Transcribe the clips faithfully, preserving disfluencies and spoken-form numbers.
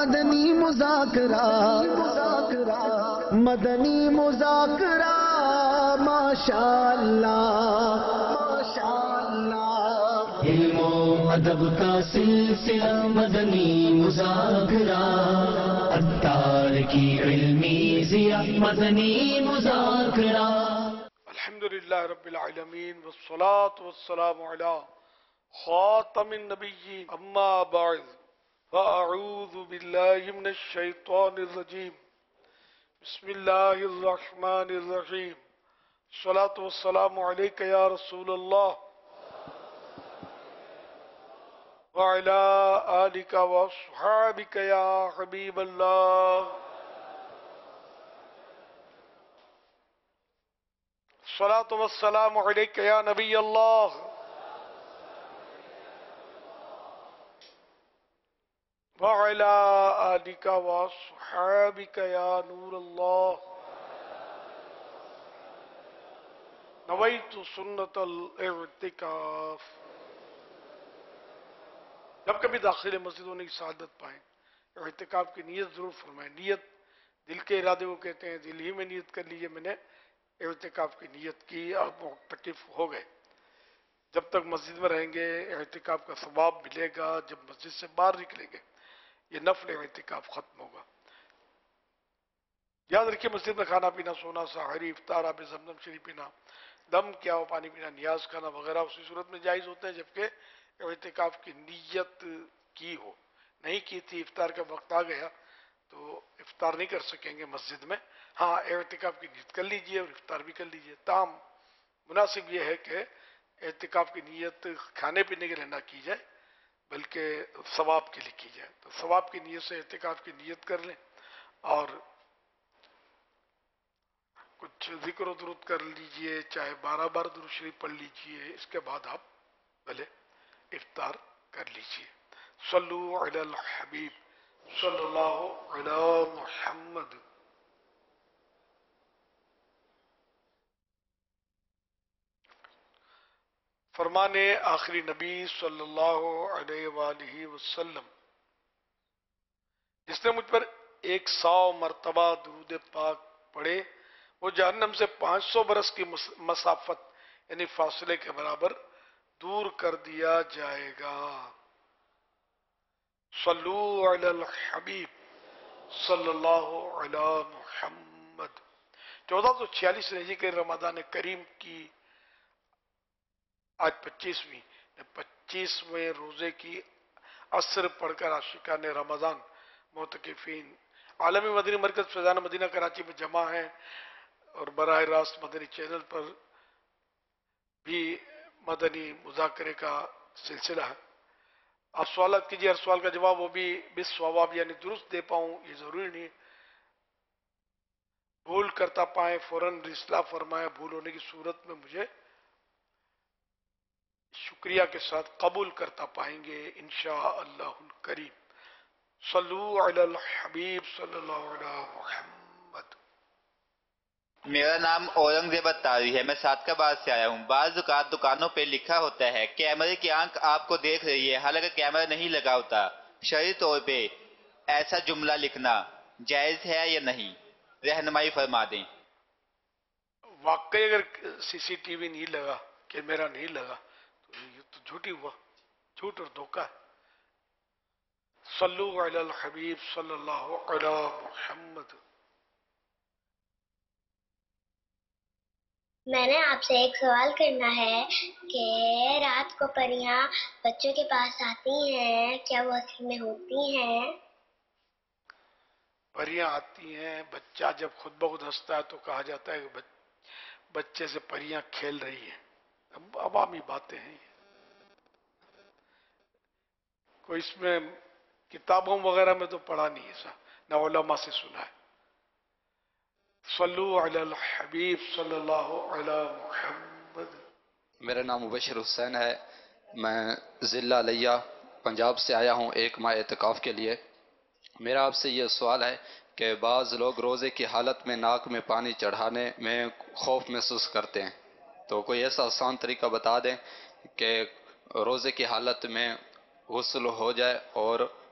مدنی مذاکرہ مدنی مذاکرہ ماشاء اللہ ماشاء اللہ علم و ادب کا سلسلہ مدنی مذاکرہ عطار کی علمی ضیاء مدنی مذاکرہ الحمدللہ رب العالمین والصلاة والسلام علی خاتم النبیین اما بعد فاعوذ باللہ من الشیطان الرجیم بسم اللہ الرحمن الرحیم الصلاة والسلام علیکہ یا رسول اللہ وعلی آلکہ واصحابکہ یا حبیب اللہ الصلاة والسلام علیکہ یا نبی اللہ وعلی آلکہ واصحابکہ یا نور اللہ نویت سنت الاعتکاف۔ جب کبھی داخل مسجد ہونے کی سعادت پائیں اعتکاف کی نیت ضرور فرمائیں۔ نیت دل کے ارادے کو کہتے ہیں، دل ہی میں نیت کر لیجئے میں نے اعتکاف کی نیت کی، آپ معتکف ہو گئے۔ جب تک مسجد میں رہیں گے اعتکاف کا ثواب ملے گا، جب مسجد سے باہر نکلیں گے یہ نفل اعتکاف ختم ہوگا۔ یاد رکھیے مسجد میں کھانا پینا، سونا، سحری، افطار، آب زمزم شریف پینا، دم کیا ہو پانی پینا، نیاز کھانا وغیرہ اسی صورت میں جائز ہوتے ہیں جبکہ اعتکاف کی نیت کی ہو۔ نہیں کی تھی، افطار کا وقت آ گیا تو افطار نہیں کر سکیں گے مسجد میں، ہاں اعتکاف کی نیت کر لیجئے اور افطار بھی کر لیجئے۔ تاہم مناسب یہ ہے کہ اعتکاف کی نیت کھانے پینے کے لیے نہ کی جائے بلکہ ثواب کے لیے کی جائے۔ تو ثواب کی نیت سے اعتکاف کی نیت کر لیں اور کچھ ذکر و درود کر لیجئے، چاہے بارہ بار درود شریف پڑھ لیجئے، اس کے بعد آپ بھلے افطار کر لیجئے۔ صلو علی الحبیب صلی اللہ علی محمد۔ فرمان آخری نبی صلی اللہ علیہ وآلہ وسلم، جس نے مجھ پر ایک سو مرتبہ درود پاک پڑھے وہ جہنم سے پانچ سو برس کی مسافت یعنی فاصلے کے برابر دور کر دیا جائے گا۔ صلو علی الحبیب صلی اللہ علی محمد۔ چودہ سو چھیالیس ہجری کے رمضان کریم کی آج پچیسویں پچیسویں روزے کی عصر پڑھ کر عاشقان رمضان معتکفین عالمی مدنی مرکز فیضان مدینہ کراچی میں جمع ہیں اور براہ راست مدنی چینل پر بھی مدنی مذاکرے کا سلسلہ ہے۔ آپ سوالات کیجئے، ہر سوال کا جواب وہ بھی بالصواب یعنی درست دے پاؤں یہ ضروری نہیں، بھول کرتا پائیں فوراً اصلاح فرمائیں، بھول ہونے کی صورت میں مجھے شکریہ کے ساتھ قبول کرتا پائیں گے انشاءاللہ الکریم۔ صلو علی الحبیب صلی اللہ علیہ محمد۔ میرا نام اورنگزیب اتاری ہے، میں سادقہ سے آیا ہوں۔ بعض اوقات دکانوں پہ لکھا ہوتا ہے کیمرے کی آنکھ آپ کو دیکھ رہی ہے، حالانکہ کیمرہ نہیں لگا ہوتا۔ شرعی طور پہ ایسا جملہ لکھنا جائز ہے یا نہیں؟ رہنمائی فرما دیں۔ واقعی اگر سی سی ٹی وی نہیں لگا، کیمرہ نہیں لگا تو یہ تو جھوٹی ہوا، جھوٹ اور دھوکہ ہے۔ صلو علی الحبیب صلی اللہ علی محمد۔ میں نے آپ سے ایک سوال کرنا ہے کہ رات کو پریاں بچوں کے پاس آتی ہیں، کیا وہ اصل میں ہوتی ہیں؟ پریاں آتی ہیں، بچہ جب خود بخود ہنستا ہے تو کہا جاتا ہے کہ بچے سے پریاں کھیل رہی ہیں۔ اب عوامی باتیں ہیں، کوئی اس میں کتابوں وغیرہ میں تو پڑھا نہیں ایسا، نہ علماء سے سنا ہے۔ صلو علی الحبیب صلی اللہ علی محمد۔ میرا نام مبشر حسین ہے، میں ضلع علیہ پنجاب سے آیا ہوں ایک ماہ اعتکاف کے لیے۔ میرا آپ سے یہ سوال ہے کہ بعض لوگ روزے کی حالت میں ناک میں پانی چڑھانے میں خوف محسوس کرتے ہیں، تو کوئی ایسا آسان طریقہ بتا دیں کہ روزے کی حالت میں غسل ہو جائے اور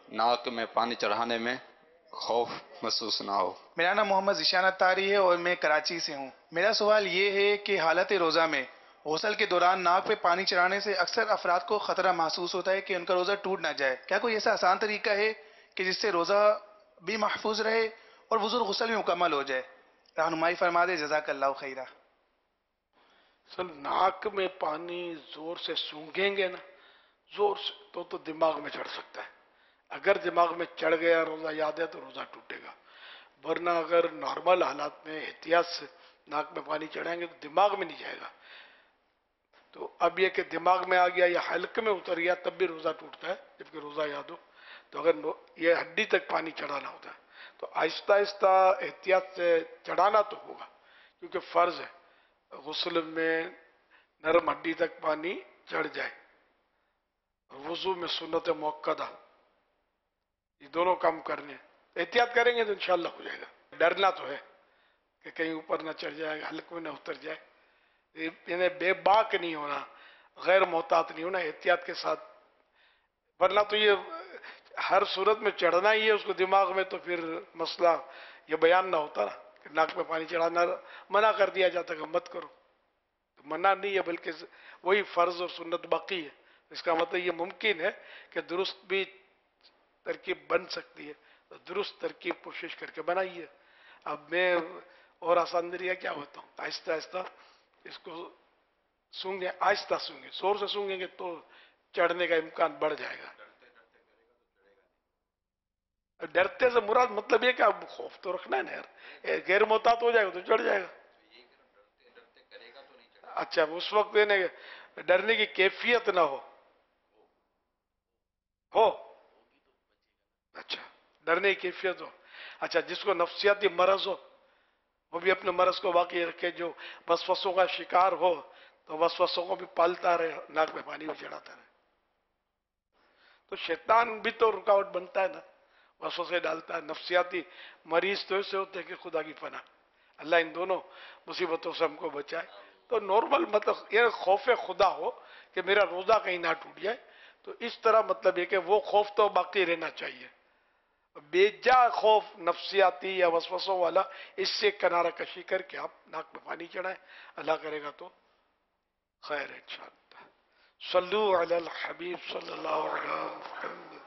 ناک میں پانی چڑھانے میں خوف محسوس نہ ہو؟ میرا نام محمد ذیشان اتاری ہے اور میں کراچی سے ہوں۔ میرا سوال یہ ہے کہ حالت روزہ میں غسل کے دوران ناک پہ پانی چڑھانے سے اکثر افراد کو خطرہ محسوس ہوتا ہے کہ ان کا روزہ ٹوٹ نہ جائے، کیا کوئی ایسا آسان طریقہ ہے کہ جس سے روزہ بھی محفوظ رہے اور وضو غسل بھی مکمل ہو جائے؟ رہنمائی فرما دے، جزاک اللہ خیرہ۔ سر ناک میں پانی زور سے سونگھیں گے نا، زور سے تو تو دماغ میں چڑھ سکتا ہے، اگر دماغ میں چڑھ گیا روزہ یاد ہے تو روزہ ٹوٹے گا، ورنہ اگر نارمل حالات میں احتیاط سے ناک میں پانی چڑھائیں گے تو دماغ میں نہیں جائے گا۔ تو اب یہ کہ دماغ میں آ گیا یا حلق میں اتر گیا تب بھی روزہ ٹوٹتا ہے جبکہ روزہ یاد ہو، تو اگر یہ ہڈی تک پانی چڑھانا ہوتا ہے تو آہستہ آہستہ احتیاط سے چڑھانا تو ہوگا، کیونکہ فرض ہے غسل میں نرم ہڈی تک پانی چڑھ جائے، وضو میں سنت موقدہ، یہ دونوں کام کرنے ہیں، احتیاط کریں گے تو انشاءاللہ ہو جائے گا۔ ڈرنا تو ہے کہ کہیں اوپر نہ چڑھ جائے، حلق میں نہ اتر جائے، یعنی بے باک نہیں ہونا، غیر محتاط نہیں ہونا، احتیاط کے ساتھ، ورنہ تو یہ ہر صورت میں چڑھنا ہی ہے اس کو دماغ میں، تو پھر مسئلہ یہ بیان نہ ہوتا نا کہ ناک میں پانی چڑھانا منع کر دیا جاتا کہ مت کرو، تو منع نہیں ہے بلکہ وہی فرض اور سنت باقی ہے۔ اس کا مطلب یہ ممکن ہے کہ درست بھی ترکیب بن سکتی ہے، تو درست ترکیب کوشش کر کے بنائیے۔ اب میں اور آسان ذریعہ کیا ہوتا ہوں، آہستہ آہستہ اس کو سونگیں، آہستہ سونگیں، زور سے سونگیں گے تو چڑھنے کا امکان بڑھ جائے گا۔ ڈرتے سے مراد مطلب یہ کہ اب خوف تو رکھنا ہے نا یار، غیر محتاط ہو جائے گا تو چڑھ جائے گا۔ اچھا اس وقت ڈرنے کی کیفیت نہ ہو ہو اچھا ڈرنے کی کیفیت ہو، اچھا جس کو نفسیاتی مرض ہو وہ بھی اپنے مرض کو باقی رکھے، جو وسوسوں کا شکار ہو تو وسوسوں کو بھی پالتا رہے، ناک میں پانی بھی چڑھاتا رہے، تو شیطان بھی تو رکاوٹ بنتا ہے نا، وسوسے ڈالتا ہے۔ نفسیاتی مریض تو ایسے ہوتے ہیں کہ خدا کی پناہ، اللہ ان دونوں مصیبتوں سے ہم کو بچائے۔ تو نارمل مطلب یہ خوف خدا ہو کہ میرا روزہ کہیں نہ ٹوٹ جائے، تو اس طرح مطلب یہ کہ وہ خوف تو باقی رہنا چاہیے، بے جا خوف نفسیاتی یا وسوسوں والا اس سے کنارہ کشی کر کے آپ ناک میں پانی چڑھائیں، اللہ کرے گا تو خیر ہے انشاءاللہ۔ صلو علی الحبیب صلی اللہ علیہ محمد۔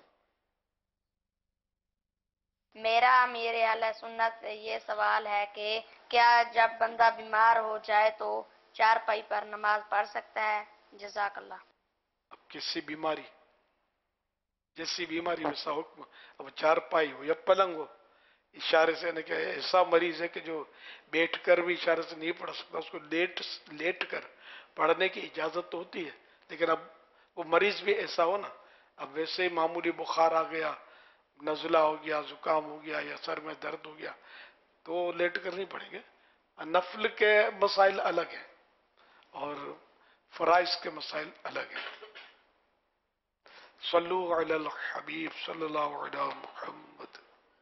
میرا امیر اہل سنت سے یہ سوال ہے کہ کیا جب بندہ بیمار ہو جائے تو چارپائی پر نماز پڑھ سکتا ہے؟ جزاک اللہ۔ اب کسی بیماری جیسی بیماری ویسا حکم، اب چارپائی ہو یا پلنگ ہو، اشارے سے نے کہ ایسا مریض ہے کہ جو بیٹھ کر بھی اشارے سے نہیں پڑھ سکتا، اس کو لیٹ لیٹ کر پڑھنے کی اجازت تو ہوتی ہے، لیکن اب وہ مریض بھی ایسا ہو نا، اب ویسے ہی معمولی بخار آ گیا، نزلہ ہو گیا، زکام ہو گیا یا سر میں درد ہو گیا تو لیٹ کر نہیں پڑھیں گے۔ نفل کے مسائل الگ ہیں اور فرائض کے مسائل الگ ہیں۔ صلو علی الحبیب صلی اللہ علیہ محمد۔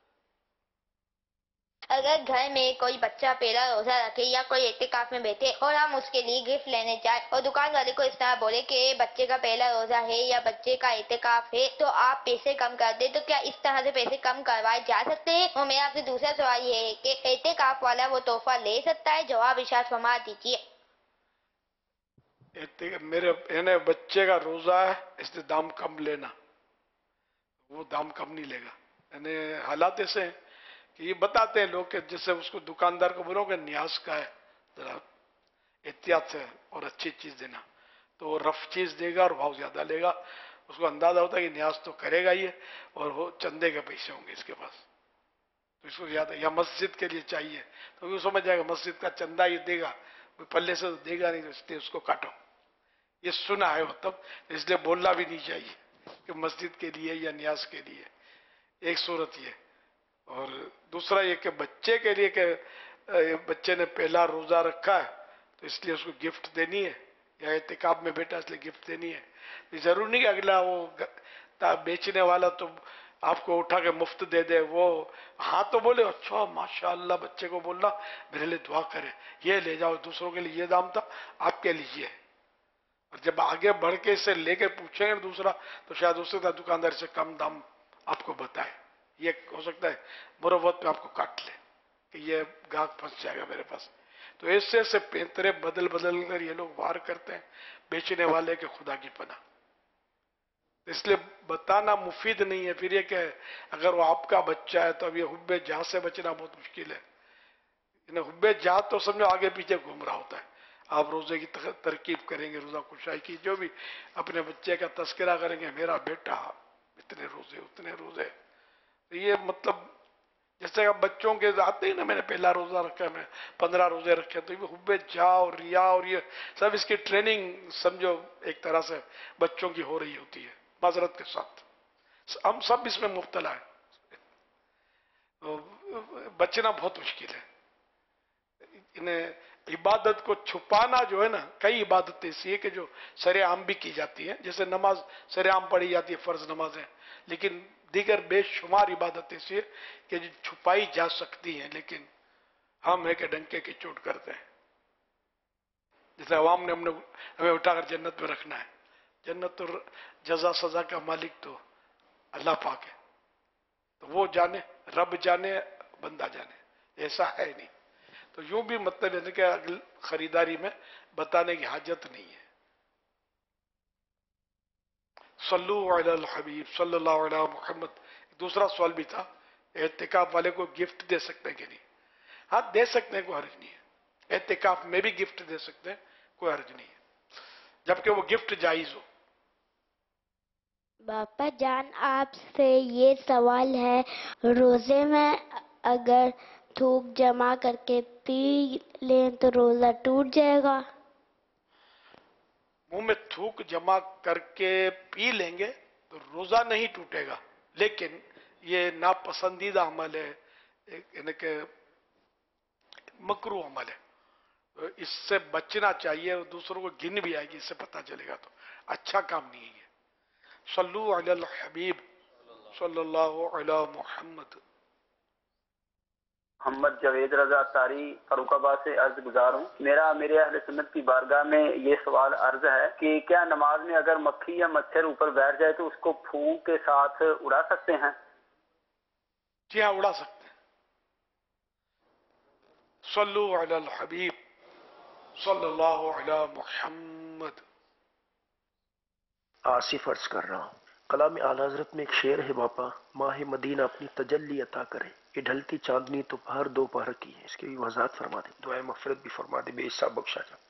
اگر گھر میں کوئی بچہ پہلا روزہ رکھے یا کوئی اعتکاف میں بیٹھے اور ہم اس کے لیے گفٹ لینے جائیں اور دکان والے کو اس طرح بولے کہ بچے کا پہلا روزہ ہے یا بچے کا اعتکاف ہے تو آپ پیسے کم کر دیں، تو کیا اس طرح سے پیسے کم کروائے جا سکتے ہیں؟ اور میرا آپ سے دوسرا سوال یہ ہے کہ اعتکاف والا وہ تحفہ لے سکتا ہے؟ جواب ارشاد فرما دیجیے۔ میرے یعنی بچے کا روزہ ہے اس نے دام کم لینا، وہ دام کم نہیں لے گا، یعنی حالات ایسے ہیں کہ یہ بتاتے ہیں لوگ کہ جیسے اس کو دکاندار کو بولو کہ نیاز کا ہے ذرا احتیاط سے اور اچھی چیز دینا، تو وہ رف چیز دے گا اور بھاؤ زیادہ لے گا، اس کو اندازہ ہوتا ہے کہ نیاز تو کرے گا یہ اور وہ چندے کے پیسے ہوں گے اس کے پاس، تو اس کو زیادہ یا مسجد کے لیے چاہیے تو وہ سمجھ جائے گا مسجد کا چندہ یہ دے گا، پلے سے تو دے گا نہیں، تو اس لیے اس کو کاٹو، یہ سنا ہے تب اس لیے بولنا بھی نہیں چاہیے کہ مسجد کے لیے یا نیاز کے لیے، ایک صورت یہ، اور دوسرا یہ کہ بچے کے لیے کہ بچے نے پہلا روزہ رکھا ہے تو اس لیے اس کو گفٹ دینی ہے، یا اعتکاف میں بیٹھا اس لیے گفٹ دینی ہے، یہ ضرور نہیں کہ اگلا وہ بیچنے والا تو آپ کو اٹھا کے مفت دے دے، وہ ہاں تو بولے اچھا ماشاءاللہ، بچے کو بولنا میرے لیے دعا کرے، یہ لے جاؤ، دوسروں کے لیے یہ دام تھا آپ کے لیے، اور جب آگے بڑھ کے اسے لے کے پوچھیں گے دوسرا تو شاید اس سے دکاندار سے کم دام آپ کو بتائے. یہ ہو سکتا ہے مروت میں آپ کو کاٹ لے کہ یہ گاہک پھنس جائے گا میرے پاس. تو ایسے ایسے پینترے بدل بدل کر یہ لوگ وار کرتے ہیں بیچنے والے کے خدا کی پناہ. اس لیے بتانا مفید نہیں ہے. پھر یہ کہ اگر وہ آپ کا بچہ ہے تو اب یہ حب جہاں سے بچنا بہت مشکل ہے. حب جہاں تو سمجھو آگے پیچھے گھوم رہا ہوتا ہے. آپ روزے کی ترکیب کریں گے, روزہ کشائی کی, جو بھی اپنے بچے کا تذکرہ کریں گے, میرا بیٹا اتنے روزے اتنے روزے. یہ مطلب جیسے اب بچوں کے آتے ہیں نا, میں نے پہلا روزہ رکھا, میں پندرہ روزے رکھے, تو یہ حب جا اور ریا اور یہ سب اس کی ٹریننگ سمجھو ایک طرح سے بچوں کی ہو رہی ہوتی ہے معذرت کے ساتھ. ہم سب اس میں مبتلا ہیں. بچنا بہت مشکل ہے. انہیں عبادت کو چھپانا جو ہے نا, کئی عبادتیں ایسی ہے کہ جو سر عام بھی کی جاتی ہیں, جیسے نماز سر عام پڑھی جاتی ہے, فرض نمازیں, لیکن دیگر بے شمار عبادتیں ایسی ہے کہ جو چھپائی جا سکتی ہیں, لیکن ہم ہے کہ ڈنکے کی چوٹ کرتے ہیں. جیسے عوام نے ہم نے ہمیں اٹھا کر جنت میں رکھنا ہے. جنت تو جزا سزا کا مالک تو اللہ پاک ہے, تو وہ جانے, رب جانے, بندہ جانے, ایسا ہے نہیں. تو یوں بھی مطلب ہے کہ خریداری میں بتانے کی حاجت نہیں ہے. صلو علی الحبیب صلی اللہ علیہ محمد. دوسرا سوال بھی تھا, اعتکاف والے کو گفٹ دے سکتے ہیں کہ نہیں؟ ہاں دے سکتے ہیں, کوئی حرج نہیں ہے. اعتکاف میں بھی گفٹ دے سکتے ہیں, کوئی حرج نہیں ہے, جبکہ وہ گفٹ جائز ہو. باپا جان آپ سے یہ سوال ہے, روزے میں اگر تھوک جمع کر کے پی لیں تو روزہ ٹوٹ جائے گا؟ منہ میں تھوک جمع کر کے پی لیں گے تو روزہ نہیں ٹوٹے گا, لیکن یہ ناپسندیدہ عمل ہے, یعنی کہ مکروہ عمل ہے. اس سے بچنا چاہیے, اور دوسروں کو گن بھی آئے گی, اس سے پتہ چلے گا, تو اچھا کام نہیں ہے. صلو علی الحبیب صلی اللہ علی محمد. محمد جاوید رضا تاری فاروق آباد سے عرض گزار ہوں. میرا میرے اہل سنت کی بارگاہ میں یہ سوال عرض ہے کہ کیا نماز میں اگر مکھی یا مچھر اوپر بیٹھ جائے تو اس کو پھونک کے ساتھ اڑا سکتے ہیں؟ جی ہاں, اڑا سکتے ہیں. صلو علی الحبیب صلی اللہ علی محمد. آصف عرض کر رہا ہوں, کلام اعلی حضرت میں ایک شعر ہے باپا, ماہ مدینہ اپنی تجلی عطا کرے, یہ ڈھلتی چاندنی تو پہر دو پہر کی ہے. اس کی بھی وضاحت فرما دیں, دعائے مغفرت بھی فرما دیں, بے حساب بخشا جائے.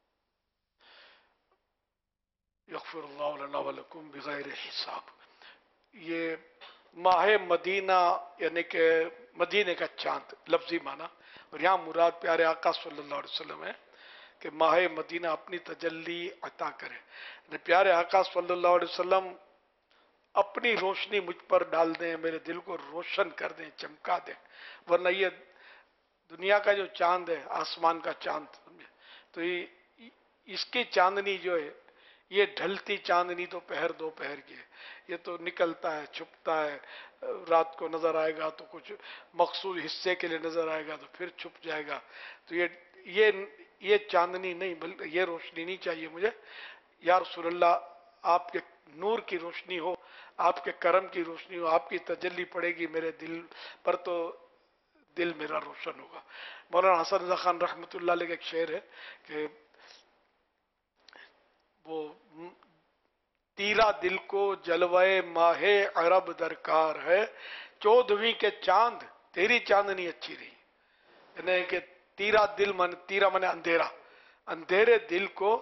یغفر اللہ لنا ولکم بغیر حساب. یہ ماہ مدینہ یعنی کہ مدینے کا چاند لفظی معنی, اور یہاں مراد پیارے آقا صلی اللہ علیہ وسلم ہے کہ ماہ مدینہ اپنی تجلی عطا کرے. یعنی پیارے آقا صلی اللہ علیہ وسلم اپنی روشنی مجھ پر ڈال دیں, میرے دل کو روشن کر دیں, چمکا دیں. ورنہ یہ دنیا کا جو چاند ہے, آسمان کا چاند, تو یہ اس کی چاندنی جو ہے, یہ ڈھلتی چاندنی تو پہر دو پہر کی ہے. یہ تو نکلتا ہے, چھپتا ہے, رات کو نظر آئے گا تو کچھ مخصوص حصے کے لیے نظر آئے گا تو پھر چھپ جائے گا. تو یہ یہ یہ چاندنی نہیں, بلکہ یہ روشنی نہیں چاہیے مجھے. یا رسول اللہ, آپ کے نور کی روشنی ہو, آپ کے کرم کی روشنی ہو, آپ کی تجلی پڑے گی میرے دل پر تو دل میرا روشن ہوگا. مولانا حسن رضا خان رحمۃ اللہ علیہ کا ایک شعر ہے کہ وہ تیرا دل کو جلوے ماہ عرب درکار ہے, چودھویں کے چاند تیری چاندنی اچھی رہی. یعنی کہ تیرا دل من, تیرا من اندھیرا, اندھیرے دل کو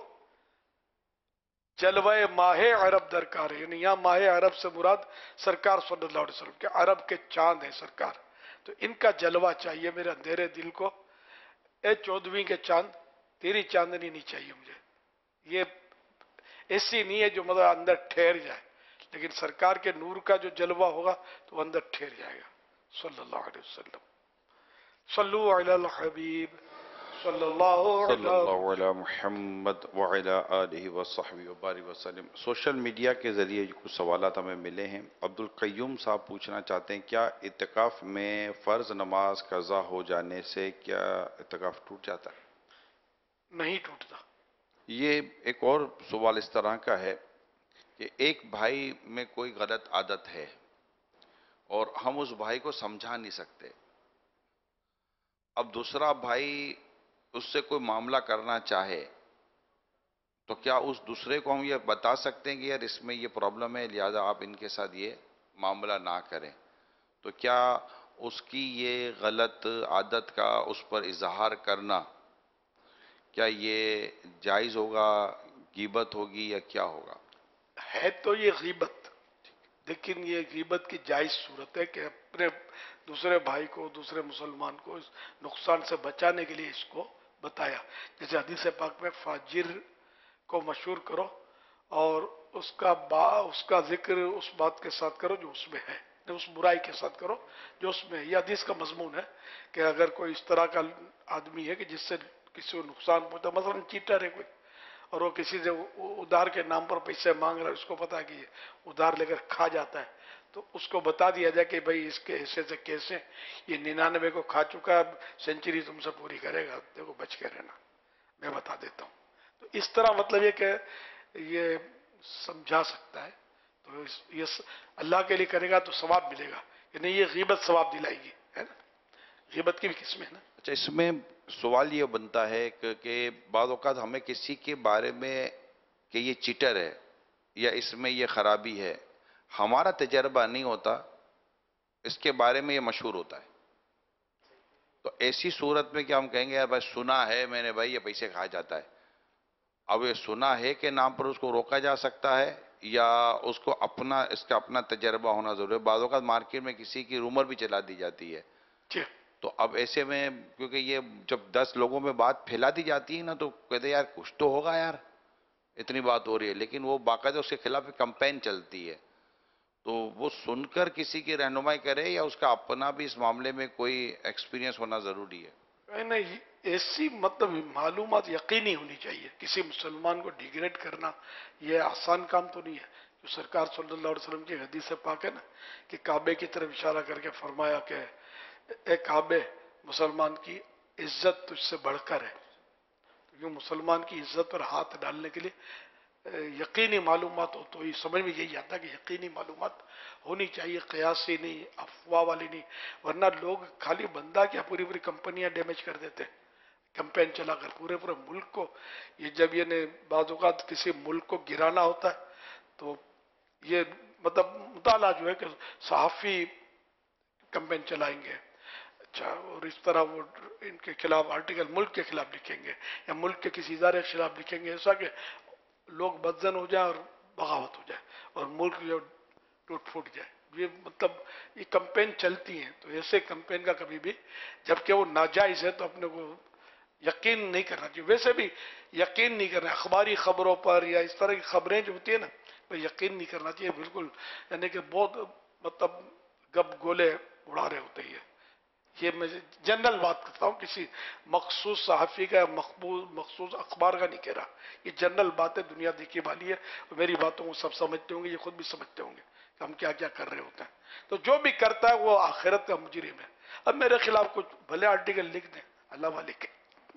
جلوے ماہ عرب درکار ہے. یعنی یہاں ماہ عرب سے مراد سرکار صلی اللہ علیہ وسلم کے عرب کے چاند ہیں سرکار, تو ان کا جلوہ چاہیے میرے اندھیرے دل کو. اے چودھویں کے چاند تیری چاندنی نہیں چاہیے مجھے. یہ ایسی نہیں ہے جو مطلب اندر ٹھہر جائے, لیکن سرکار کے نور کا جو جلوہ ہوگا تو وہ اندر ٹھہر جائے گا. صلی اللہ علیہ وسلم. صلو علی الحبیب صلی اللہ صلی اللہ علی محمد وعلی آلہ وصحبہ وبارک وسلم. سوشل میڈیا کے ذریعے کچھ سوالات ہمیں ملے ہیں. عبد القیوم صاحب پوچھنا چاہتے ہیں, کیا اعتکاف میں فرض نماز قضا ہو جانے سے کیا اعتکاف ٹوٹ جاتا ہے؟ نہیں ٹوٹتا. یہ ایک اور سوال اس طرح کا ہے کہ ایک بھائی میں کوئی غلط عادت ہے اور ہم اس بھائی کو سمجھا نہیں سکتے. اب دوسرا بھائی اس سے کوئی معاملہ کرنا چاہے تو کیا اس دوسرے کو ہم یہ بتا سکتے ہیں کہ یار اس میں یہ پرابلم ہے لہذا آپ ان کے ساتھ یہ معاملہ نہ کریں؟ تو کیا اس کی یہ غلط عادت کا اس پر اظہار کرنا کیا یہ جائز ہوگا، غیبت ہوگی یا کیا ہوگا؟ ہے تو یہ غیبت، لیکن یہ غیبت کی جائز صورت ہے کہ اپنے دوسرے بھائی کو، دوسرے مسلمان کو اس نقصان سے بچانے کے لیے اس کو بتایا. جیسے حدیث پاک میں فاجر کو مشہور کرو اور اس کا با اس کا ذکر اس بات کے ساتھ کرو جو اس میں ہے، اس برائی کے ساتھ کرو جو اس میں ہے. یہ حدیث کا مضمون ہے کہ اگر کوئی اس طرح کا آدمی ہے کہ جس سے کسی کو نقصان پہنچتا، مثلا چیٹر ہے کوئی اور وہ کسی سے ادھار کے نام پر پیسے مانگ رہا ہے، اس کو پتا ہے کہ یہ ادھار لے کر کھا جاتا ہے، تو اس کو بتا دیا جائے کہ بھائی اس کے حصے سے کیسے یہ ننانوے کو کھا چکا ہے، اب سینچری تم سے پوری کرے گا، دیکھو بچ کے رہنا، میں بتا دیتا ہوں. تو اس طرح مطلب یہ کہ یہ سمجھا سکتا ہے، تو یہ اللہ کے لیے کرے گا تو ثواب ملے گا، یعنی یہ غیبت ثواب دلائے گی، ہے نا؟ غیبت کی بھی قسم ہے نا. اچھا، اس میں سوال یہ بنتا ہے کہ کہ بعض اوقات ہمیں کسی کے بارے میں کہ یہ چیٹر ہے یا اس میں یہ خرابی ہے، ہمارا تجربہ نہیں ہوتا، اس کے بارے میں یہ مشہور ہوتا ہے، تو ایسی صورت میں کیا ہم کہیں گے یار بھائی سنا ہے میں نے بھائی یہ پیسے کھا جاتا ہے؟ اب یہ سنا ہے کے نام پر اس کو روکا جا سکتا ہے یا اس کو اپنا اس کا اپنا تجربہ ہونا ضروری ہے؟ بعض اوقات مارکیٹ میں کسی کی رومر بھی چلا دی جاتی ہے، تو اب ایسے میں کیونکہ یہ جب دس لوگوں میں بات پھیلا دی جاتی ہے نا تو کہتے ہیں یار کچھ تو ہوگا یار، اتنی بات ہو رہی ہے، لیکن وہ باقاعدہ اس کے خلاف کمپین چلتی ہے، تو وہ سن کر کسی کی رہنمائی کرے یا اس کا اپنا بھی اس معاملے میں کوئی ایکسپیرینس ہونا ضروری ہے؟ نہیں، ایسی مطلب معلومات یقینی ہونی چاہیے. کسی مسلمان کو ڈیگریڈ کرنا یہ آسان کام تو نہیں ہے. جو سرکار صلی اللہ علیہ وسلم کی حدیث پاک ہے نا کہ کعبے کی طرف اشارہ کر کے فرمایا کہ اے کعبے، مسلمان کی عزت تجھ سے بڑھ کر ہے. کیونکہ مسلمان کی عزت پر ہاتھ ڈالنے کے لیے یقینی معلومات ہو تو یہ سمجھ میں یہی آتا ہے کہ یقینی معلومات ہونی چاہیے، قیاسی نہیں، افواہ والی نہیں، ورنہ لوگ خالی بندہ کیا پوری پوری کمپنیاں ڈیمیج کر دیتے ہیں کمپین چلا کر پورے پورے ملک کو. یہ جب یہ بعض اوقات کسی ملک کو گرانا ہوتا ہے تو یہ مطلب مطالعہ جو ہے کہ صحافی کمپین چلائیں گے، اچھا، اور اس طرح وہ ان کے خلاف آرٹیکل ملک کے خلاف لکھیں گے یا ملک کے کسی ادارے کے خلاف لکھیں گے، ایسا کہ لوگ بدزن ہو جائیں اور بغاوت ہو جائے اور ملک جو ٹوٹ پھوٹ جائے. یہ مطلب یہ کمپین چلتی ہیں، تو ایسے کمپین کا کبھی بھی جبکہ وہ ناجائز ہے تو اپنے کو یقین نہیں کرنا چاہیے. ویسے بھی یقین نہیں کرنا اخباری خبروں پر یا اس طرح کی خبریں جو ہوتی ہیں نا تو یقین نہیں کرنا چاہیے بالکل، یعنی کہ بہت مطلب گپ گولے اڑا رہے ہوتے ہیں. یہ میں جنرل بات کرتا ہوں، کسی مخصوص صحافی کا مقبول مخصوص اخبار کا نہیں کہہ رہا، یہ جنرل بات ہے، دنیا دیکھی والی ہے، میری باتوں کو سب سمجھتے ہوں گے، یہ خود بھی سمجھتے ہوں گے کہ ہم کیا کیا کر رہے ہوتے ہیں. تو جو بھی کرتا ہے وہ آخرت کا مجرم ہے. اب میرے خلاف کچھ بھلے آرٹیکل لکھ دیں، اللہ والے کے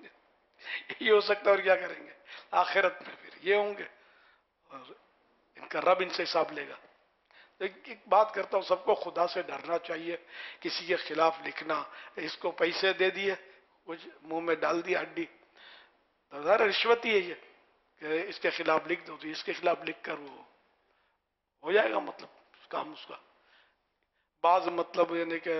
یہ ہو سکتا ہے، اور کیا کریں گے آخرت میں پھر یہ ہوں گے اور ان کا رب ان سے حساب لے گا. ایک بات کرتا ہوں، سب کو خدا سے ڈرنا چاہیے. کسی کے خلاف لکھنا، اس کو پیسے دے دیے، کچھ منہ میں ڈال دیا ہڈی، تو ظاہر رشوت ہی ہے یہ کہ اس کے خلاف لکھ دو، تو اس کے خلاف لکھ کر وہ ہو جائے گا مطلب کام اس کا. بعض مطلب یعنی کہ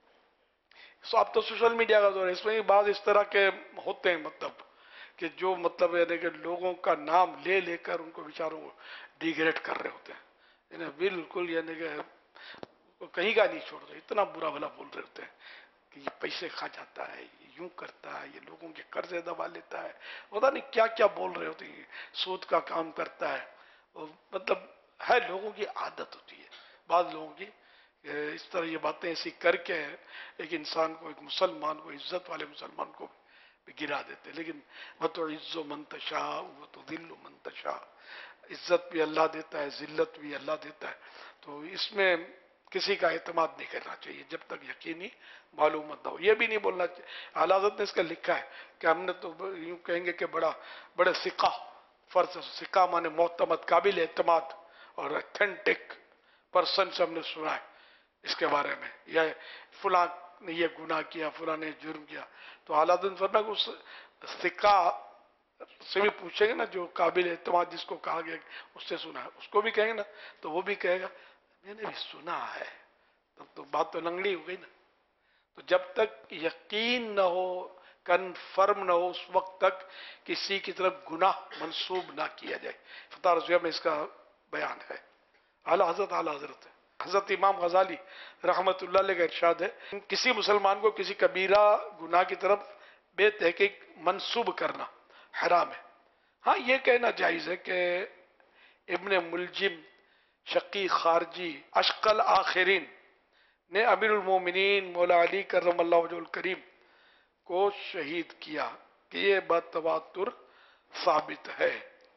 اب تو سوشل میڈیا کا دور ہے، اس میں بعض اس طرح کے ہوتے ہیں مطلب کہ جو مطلب یعنی کہ لوگوں کا نام لے لے کر ان کو بیچاروں کو ڈیگریڈ کر رہے ہوتے ہیں، یعنی بالکل یعنی کہ کہیں کا نہیں چھوڑ دو، اتنا برا بھلا بول رہے ہوتے ہیں کہ یہ پیسے کھا جاتا ہے، یہ یوں کرتا ہے، یہ لوگوں کے قرضے دبا لیتا ہے، پتا نہیں کیا کیا بول رہے ہوتے ہیں، سود کا کام کرتا ہے. اور مطلب ہے لوگوں کی عادت ہوتی ہے بعض لوگوں کی اس طرح یہ باتیں ایسی کر کے ایک انسان کو، ایک مسلمان کو، عزت والے مسلمان کو بھی گرا دیتے. لیکن وہ تو عز و منتشا وہ تو دل و منتشا، عزت بھی اللہ دیتا ہے، ذلت بھی اللہ دیتا ہے. تو اس میں کسی کا اعتماد نہیں کرنا چاہیے جب تک یقینی معلومات نہ ہو. یہ بھی نہیں بولنا چاہیے، اعلیٰ حضرت نے اس کا لکھا ہے کہ ہم نے تو یوں کہیں گے کہ بڑا بڑے ثقہ، فرض ثقہ مانے معتمد، قابل اعتماد اور اتھینٹک پرسن سے ہم نے سنا ہے اس کے بارے میں، یا فلاں نے یہ گناہ کیا، فلاں نے جرم کیا، تو اعلیٰ حضرت فرمایا کہ اس ثقہ سے بھی پوچھیں گے نا، جو قابل اعتماد جس کو کہا گیا اس سے سنا ہے، اس کو بھی کہیں گے نا تو وہ بھی کہے گا میں نے بھی سنا ہے، تب تو بات تو لنگڑی ہو گئی نا۔ تو جب تک یقین نہ ہو، کنفرم نہ ہو، اس وقت تک کسی کی طرف گناہ منسوب نہ کیا جائے۔ فتح رضویہ میں اس کا بیان ہے۔ اعلیٰ حضرت اعلیٰ حضرت ہے۔ حضرت امام غزالی رحمت اللہ علیہ کا ارشاد ہے، کسی مسلمان کو کسی کبیرہ گناہ کی طرف بے تحقیق منسوب کرنا حرام ہے۔ ہاں یہ کہنا جائز ہے کہ ابن ملجم شقی خارجی اشقل آخرین نے امیر المومنین مولا علی کرم اللہ وجہ الکریم کو شہید کیا، کہ یہ بتواتر ثابت ہے،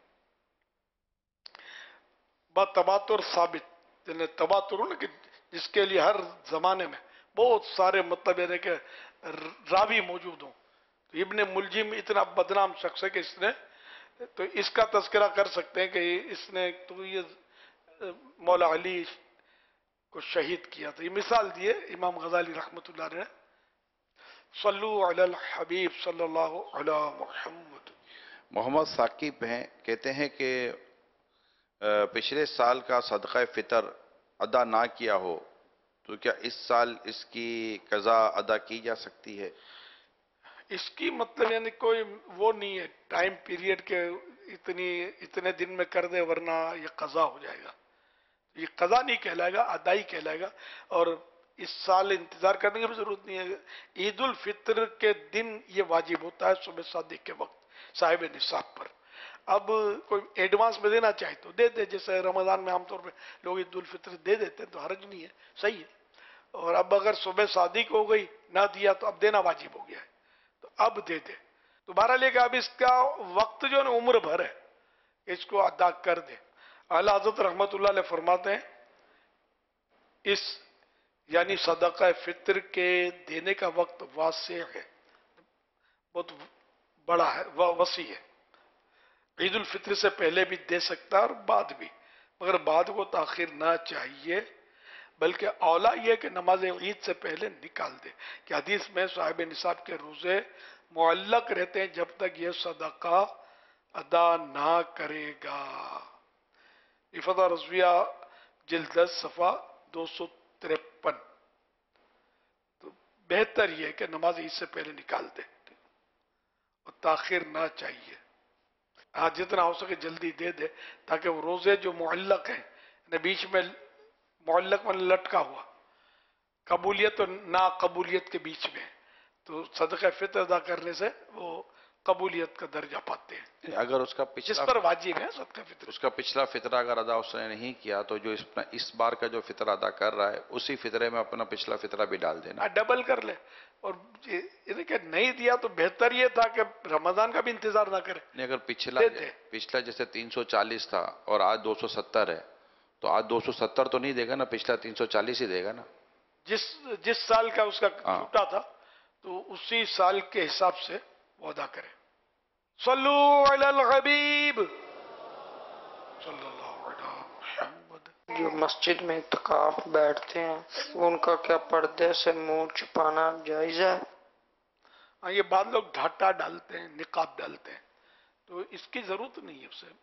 بتواتر ثابت، یعنی تواتر ہو نا کہ جس کے لیے ہر زمانے میں بہت سارے مطلب یعنی کہ راوی موجود ہوں۔ تو ابن ملجم اتنا بدنام شخص ہے کہ اس نے تو اس کا تذکرہ کر سکتے ہیں کہ اس نے تو یہ مولا علی کو شہید کیا تھا۔ یہ مثال دیے امام غزالی رحمت اللہ علیہ۔ صلو علی الحبیب صلی اللہ علی محمد۔ محمد ثاقب ہیں، کہتے ہیں کہ پچھلے سال کا صدقہ فطر ادا نہ کیا ہو تو کیا اس سال اس کی قضا ادا کی جا سکتی ہے؟ اس کی مطلب یعنی کوئی وہ نہیں ہے ٹائم پیریڈ کے اتنی اتنے دن میں کر دے ورنہ یہ قضا ہو جائے گا، یہ قضا نہیں کہلائے گا، ادائی کہلائے گا۔ اور اس سال انتظار کرنے کی بھی ضرورت نہیں ہے، عید الفطر کے دن یہ واجب ہوتا ہے صبح صادق کے وقت صاحب نصاب پر۔ اب کوئی ایڈوانس میں دینا چاہے تو دے دے، جیسے رمضان میں عام طور پہ لوگ عید الفطر دے دیتے ہیں تو حرج نہیں ہے، صحیح ہے۔ اور اب اگر صبح صادق ہو گئی نہ دیا تو اب دینا واجب ہو گیا ہے، تو اب دے دے۔ تو بہرحال یہ کہ اب اس کا وقت جو ہے نا عمر بھر ہے، اس کو ادا کر دے۔ اعلیٰ حضرت رحمت اللہ علیہ فرماتے ہیں اس یعنی صدقہ فطر کے دینے کا وقت واسع ہے، بہت بڑا ہے، وسیع ہے۔ عید الفطر سے پہلے بھی دے سکتا ہے اور بعد بھی، مگر بعد کو تاخیر نہ چاہیے، بلکہ اولا یہ کہ نماز عید سے پہلے نکال دے، کہ حدیث میں صاحب نصاب کے روزے معلق رہتے ہیں جب تک یہ صدقہ ادا نہ کرے گا۔ فتح رضویہ جلد دس صفحہ دو سو ترپن۔ تو بہتر یہ ہے کہ نماز عید سے پہلے نکال دے اور تاخیر نہ چاہیے، ہاں جتنا ہو سکے جلدی دے دے، تاکہ وہ روزے جو معلق ہیں بیچ میں معلق میں لٹکا ہوا، قبولیت اور ناقبولیت کے بیچ میں، تو صدقہ فطر ادا کرنے سے وہ قبولیت کا درجہ پاتے ہیں، اگر اس کا جس پچھلا پر واجب ہے صدقہ فطر۔ اس کا پچھلا فطرہ اگر ادا اس نے نہیں کیا تو جو اس اس بار کا جو فطر ادا کر رہا ہے اسی فطرے میں اپنا پچھلا فطرہ بھی ڈال دینا۔ ڈبل کر لے، اور یہ کہ نہیں دیا تو بہتر یہ تھا کہ رمضان کا بھی انتظار نہ کرے۔ نہیں، اگر پچھلا دے دے۔ پچھلا جیسے تین سو چالیس تھا اور آج دو سو ستر ہے تو آج دو سو ستر تو نہیں دے گا نا، پچھلا تین سو چالیس ہی دے گا نا۔ جس جس سال کا اس کا ہاں۔ چھوٹا تھا تو اسی سال کے حساب سے وہ ادا کرے۔ صلو علی الحبیب صلی اللہ علیہ محمد۔ جو مسجد میں اعتکاف بیٹھتے ہیں ان کا کیا پردے سے منہ چھپانا جائز ہے؟ ہاں، یہ بعض لوگ ڈھاٹا ڈالتے ہیں، نقاب ڈالتے ہیں، تو اس کی ضرورت نہیں ہے اسے۔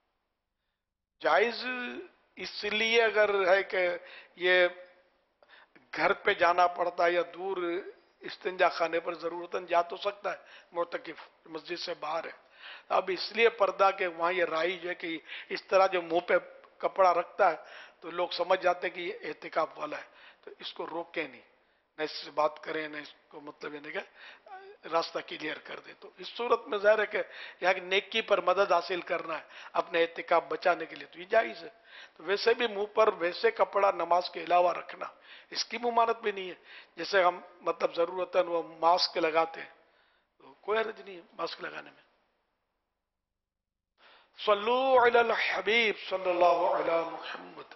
جائز اس لیے اگر ہے کہ یہ گھر پہ جانا پڑتا ہے یا دور استنجا خانے پر ضرورتاً جا تو سکتا ہے معتکف، مسجد سے باہر ہے، اب اس لیے پردہ کہ وہاں یہ رائج ہے کہ اس طرح جو منہ پہ کپڑا رکھتا ہے تو لوگ سمجھ جاتے ہیں کہ یہ اعتکاف والا ہے، تو اس کو روکیں نہیں، نہ اس سے بات کریں، نہ اس کو مطلب یعنی کہ راستہ کلیئر کر دے۔ تو اس صورت میں ظاہر ہے کہ یہاں نیکی پر مدد حاصل کرنا ہے اپنے اعتکاف بچانے کے لیے، تو یہ جائز ہے۔ تو ویسے بھی منہ پر ویسے کپڑا نماز کے علاوہ رکھنا اس کی ممانت بھی نہیں ہے، جیسے ہم مطلب ضرورتاً وہ ماسک لگاتے ہیں، تو کوئی حرج نہیں ہے ماسک لگانے میں۔ صلو علی الحبیب صلی اللہ علی محمد۔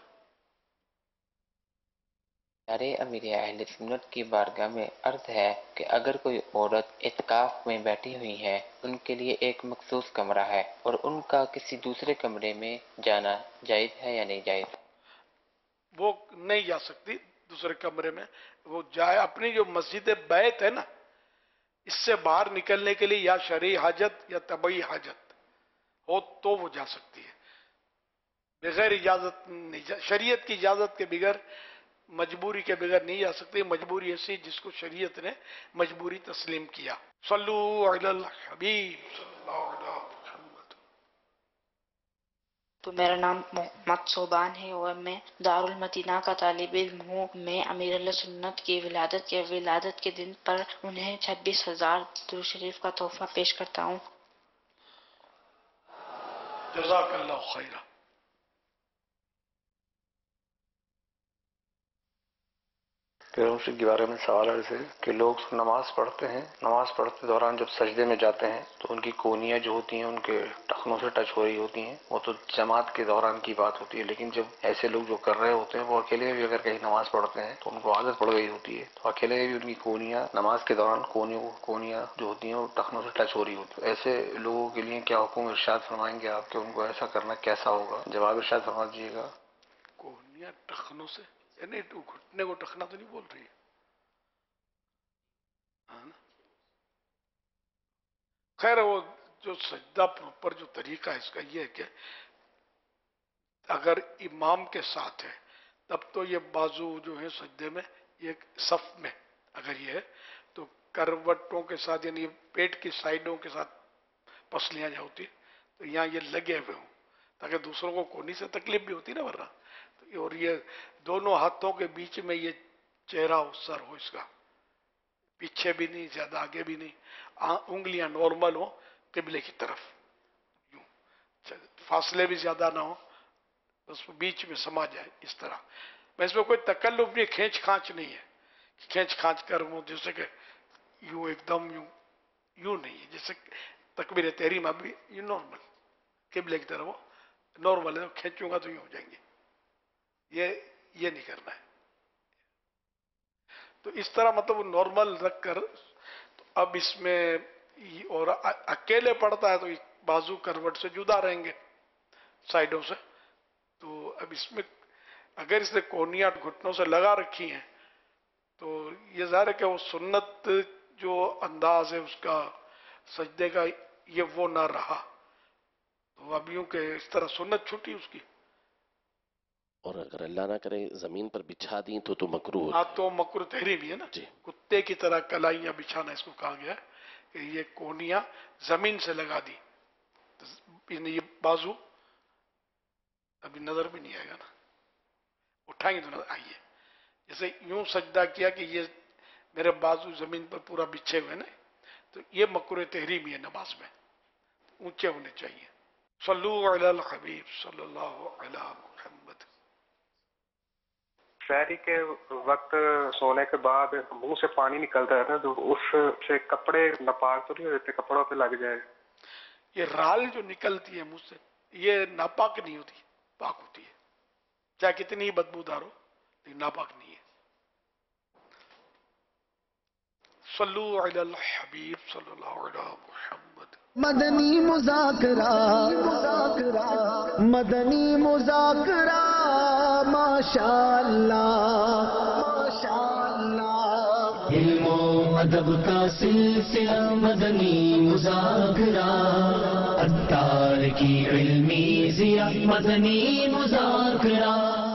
ارے امیر اہل سنت کی بارگاہ میں عرض ہے کہ اگر کوئی عورت اعتکاف میں بیٹھی ہوئی ہے، ان کے لیے ایک مخصوص کمرہ ہے اور ان کا کسی دوسرے کمرے میں جانا جائز ہے یا نہیں جائز؟ وہ نہیں جا سکتی، दूसरे कमरे में, वो जाए अपनी जो मस्जिद बैत है ना, इससे बाहर निकलने के लिए या शरई हाजत या तबई हाजत हो तो वो जा सकती है, बगैर इजाजत नहीं जा, शरीयत की इजाजत के बगैर, मजबूरी के बगैर नहीं जा सकती। मजबूरी ऐसी जिसको शरीयत ने मजबूरी तस्लीम किया। सल्लू अलल हबीब सल्लल्लाहु अलैहि वसल्लम। तो मेरा नाम मोहम्मद सोबान है और मैं दारुल मदीना का तालिब इल्म हूँ। मैं अमीर अहले सुन्नत की विलादत के विलादत के दिन पर उन्हें छब्बीस हजार दुरूद शरीफ का तोहफा पेश करता हूँ। जज़ाकल्लाहु खैरा। पैगम्बर के बारे में सवाल है जैसे कि लोग नमाज पढ़ते हैं, नमाज पढ़ते दौरान जब सजदे में जाते हैं तो उनकी कोहनियाँ जो होती हैं उनके टखनों से टच हो रही होती हैं, वो तो जमात के दौरान की बात होती है। लेकिन जब ऐसे लोग जो कर रहे होते हैं वो अकेले भी अगर कहीं नमाज पढ़ते हैं तो उनको आदत पड़ गई होती है, तो अकेले भी उनकी कोहनियाँ नमाज के दौरान कोहनियों कोहनियाँ जो होती हैं वो टखनों से टच हो रही होती है। ऐसे लोगों के लिए क्या हुक्म इरशाद फरमाएंगे आप कि उनको ऐसा करना कैसा होगा? जवाब इरशाद फरमा दीजिएगा। कोहनियाँ टखनों से यानी घुटने को टखना तो नहीं बोल रही है, हाँ ना? खैर वो जो सजदा प्रॉपर जो तरीका है इसका ये है कि अगर इमाम के साथ है तब तो ये बाजू जो है सजदे में ये सफ में अगर ये है तो करवटों के साथ यानी पेट की साइडों के साथ पसलियां जो होती तो यहाँ ये लगे हुए हों ताकि दूसरों को कोहनी से तकलीफ भी होती ना वरना। और ये दोनों हाथों के बीच में ये चेहरा सर हो इसका, पीछे भी नहीं ज्यादा आगे भी नहीं, उंगलियां नॉर्मल हो किबले की तरफ, यूं फासले भी ज्यादा ना हो, बस बीच में समा जाए इस तरह। मैं इसमें कोई तकल्लुफ नहीं, खींच खांच नहीं है, खींच खांच कर वो जैसे कि यूं एकदम यूं यूं नहीं है, जैसे तकबीर तहरीमा भी यूं नॉर्मल किबले की तरफ हो, नॉर्मल है, खींचूंगा तो यूं हो जाएंगे, ये ये नहीं करना है। तो इस तरह मतलब नॉर्मल रख कर तो अब इसमें और अकेले पड़ता है तो बाजू करवट से जुदा रहेंगे साइडों से, तो अब इसमें अगर इसने कोहनियां घुटनों से लगा रखी हैं तो ये ज़ाहिर है कि वो सुन्नत जो अंदाज है उसका सजदे का ये वो ना रहा, तो अब यूं के इस तरह सुन्नत छूटी उसकी। और अगर अल्लाह ना करे जमीन पर बिछा दी तो तो मकरूह, हाँ तो मकरूह तहरीम ही है ना, कुत्ते की तरह कलाइयां बिछाना इसको कहा गया है कि ये कोहनियां जमीन से लगा दी तो ये बाजू अभी नजर भी नहीं आएगा ना, उठाएंगे तो नजर आइए। जैसे यूं सजदा किया कि ये मेरे बाजू जमीन पर पूरा बिछे हुए ना, तो ये मकरूह तहरीम है, नमाज में ऊंचे होने चाहिए। सल्लू अलल हबीब सल्लल्लाहु अलैहि मुहम्मद। शहरी के वक्त सोने के बाद मुंह से पानी निकलता है ना, तो उससे कपड़े नापाक तो नहीं होते, कपड़ों पे लग जाए? ये राल जो निकलती है मुंह से ये नापाक नहीं होती, पाक होती है, चाहे कितनी ही बदबूदार हो लेकिन नापाक नहीं है। सल्लू अलल हबीब सल्लल्लाहु अलैहि मुहम्मद। मदनी मुज़ाकरा मुज़ाकरा मदनी मुज़ाकरा माशाअल्लाह माशाअल्लाह। इल्मो अदब का सिलसिला मदनी मुज़ाकरा, अत्तार की इल्मी ज़िया मदनी मुज़ाकरा।